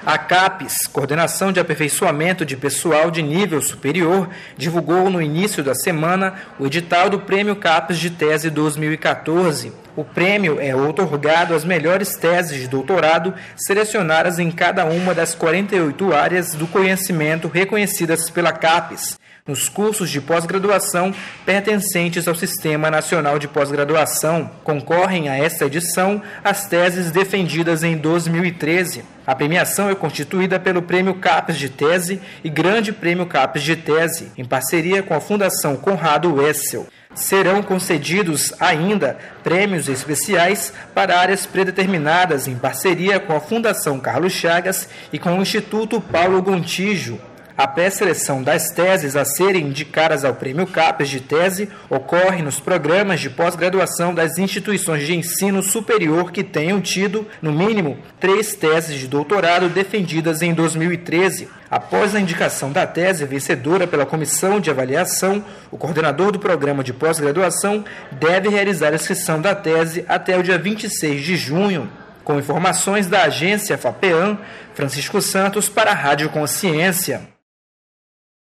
A CAPES, Coordenação de Aperfeiçoamento de Pessoal de Nível Superior, divulgou no início da semana o edital do Prêmio CAPES de Tese 2014. O prêmio é outorgado às melhores teses de doutorado selecionadas em cada uma das 48 áreas do conhecimento reconhecidas pela CAPES, nos cursos de pós-graduação pertencentes ao Sistema Nacional de Pós-Graduação. Concorrem a esta edição as teses defendidas em 2013. A premiação é constituída pelo Prêmio CAPES de Tese e Grande Prêmio CAPES de Tese, em parceria com a Fundação Conrado Wessel. Serão concedidos ainda prêmios especiais para áreas predeterminadas em parceria com a Fundação Carlos Chagas e com o Instituto Paulo Gontijo. A pré-seleção das teses a serem indicadas ao Prêmio CAPES de Tese ocorre nos programas de pós-graduação das instituições de ensino superior que tenham tido, no mínimo, 3 teses de doutorado defendidas em 2013. Após a indicação da tese vencedora pela comissão de avaliação, o coordenador do programa de pós-graduação deve realizar a inscrição da tese até o dia 26 de junho. Com informações da agência FAPEAM, Francisco Santos para a Rádio Consciência.